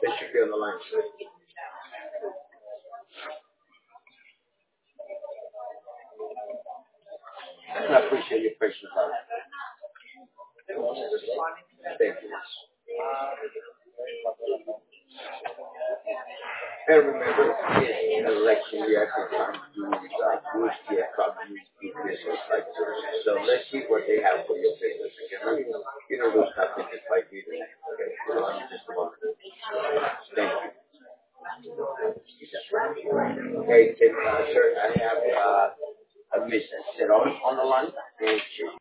should be on the line. I appreciate your patience. Thank you. And remember, in an election, you have to try to boost the economy, do business like this. So let's see what they have for your business. Again, you know, those nothing just by giving. Okay, so I'm just a moment. Thank you. Okay, sir, I have a Miss Ceron on the line, and